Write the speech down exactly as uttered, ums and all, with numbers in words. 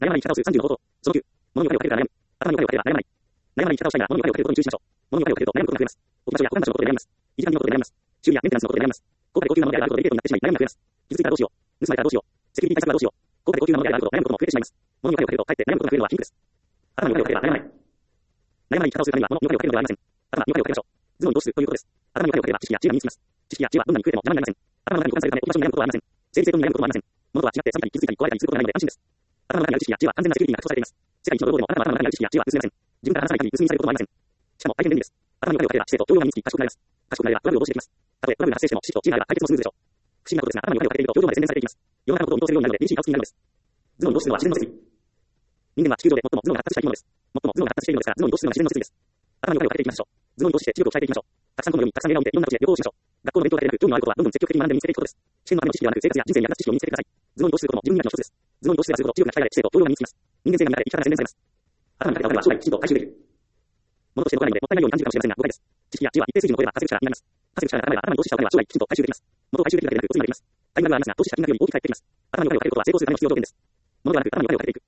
悩まない生き方をするさんじゅうの方法。そのきゅう、物に怒りをかけるなら悩む。頭に怒りをかければ悩まない。悩まない生き方をしたいなら、物に怒りをかけることに注意しましょう。物に怒りをかけると悩むことが増えます。置き場所や保管場所のことで悩みます。維持管理のことで悩みます。修理やメンテナンスのことで悩みます。高価で高級なものであることでデリケートになってしまい悩みが増えます。傷ついたらどうしよう。盗まれたらどうしよう。セキュリティ対策はどうしよう。高価で高級なものであること悩むことも増えてしまいます。物に怒りをかけるとかえって悩むことが増えるのは皮肉です。頭に怒りをかければ悩まない。悩まない生き方をするためには物に怒りをかけるのではありません。頭に怒りをかけましょう。頭脳にどうするということです。頭に怒りをかければ知識や知恵が身につきます。知識や知恵はどんなに増えても邪魔になりません。頭の中に保管されるため置き場所に悩むことはありません。整理整頓に悩むこともありません。物とは違って錆びたり傷ついたり壊れたりすることがないので安心です。頭の中にある知識や知恵は安全なセキュリティが確保されています。世界一の泥棒でもあなたの頭の中にある知識や知恵は盗めません。自分から離さない限り盗みにされることもありません。しかも大変便利です。頭に怒りをかければ知性と教養が身につき賢くなります。賢くなればトラブルを防止できます。たとえトラブルが発生しても知識と知恵があれば解決もスムーズでしょう。不思議なことですが、頭に怒りをかけていると教養まで洗練されていきます。世の中のことを見通せるようになるので理心が薄くなるのです。頭脳に移動するのは自然の摂理。人間は地球上で最も頭脳が発達した生き物です。最も頭脳が発達しているのですから、頭脳に移動するのは自然の摂理です。頭に怒りをかけていきましょう。頭脳に移動して知力を鍛えていきましょう。たくさん本を読み、たくさん映画を見て、いろんな土地で旅行をしましょう。学校の勉強だけでなく、興味のあることはどんどん積極的に学んで身につけていくことです。試験のための知識ではなく、生活や人生に役立つ知識を身につけてください。頭脳に移動することも自分磨きの一つです。頭脳に移動すればするほど知力が鍛えられ、知性と教養が身につきます。人間性が磨かれ、生き方が洗練されます。頭にかけたお金は将来きちんと回収できる。物として残らないので、もったいないように感じるかもしれませんが、誤解です。知識や知恵は一定水準を超えれば稼ぐ力になります。稼ぐ力が高めば、頭に投資したお金は将来きちんと回収できます。元を回収できるだけでなく、落ちになります。タイミングがありますが、投資した金額よりも大きく返ってきます。頭にお金をかけることは成功するための必要条件です。物ではなく、頭にお金をかけていく。